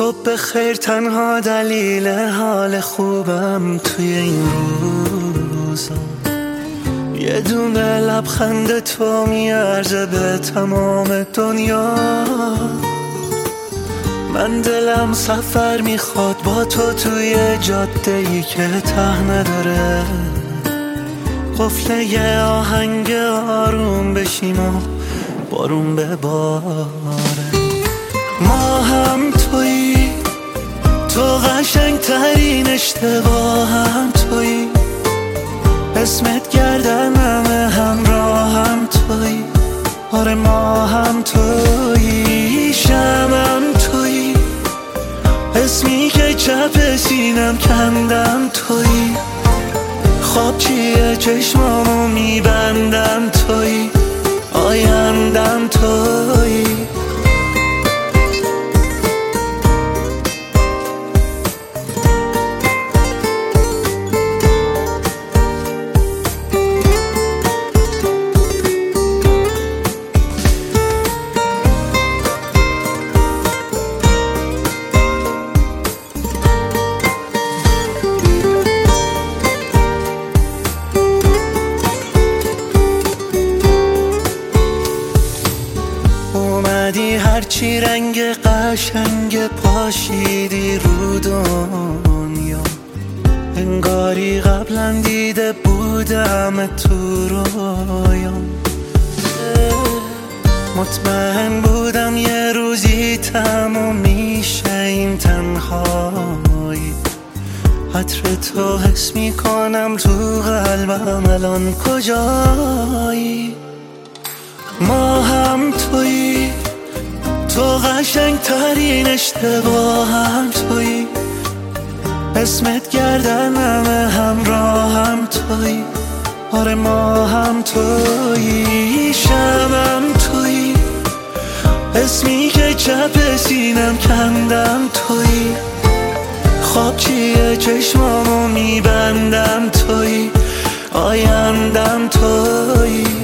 صبح خیر تنها دلیل حال خوبم توی این روزا، یه دونه لبخند تو میارزه به تمام دنیا. من دلم سفر میخواد با تو توی جاده‌ای که ته نداره، قفل یه آهنگ آروم بشیم و بارون بباره. ما هم تویی، تو قشنگ ترین اشتباهم تویی، اسمت گردنم همراهم تویی. آره ما هم تویی، شمم تویی، اسمی که چپ سینم کندم تویی. خواب چیه چشمامو میبندم تویی، آیندم تویی. هرچی رنگ قشنگ پاشیدی رو دنیا، انگاری قبلا دیده بودم تو رویام. مطمئن بودم یه روزی تموم میشه این تنهایی، عطر تو حس میکنم تو قلبم الان کجایی. ما هم تویی، تو قشنگ ترین اشتباهم تویی، اسمت گردنم همراهم تویی. آره ما هم تویی، شمم تویی، اسمی که چپ سینم کندم تویی. خواب چیه چشمامو میبندم تویی، آیندم تویی.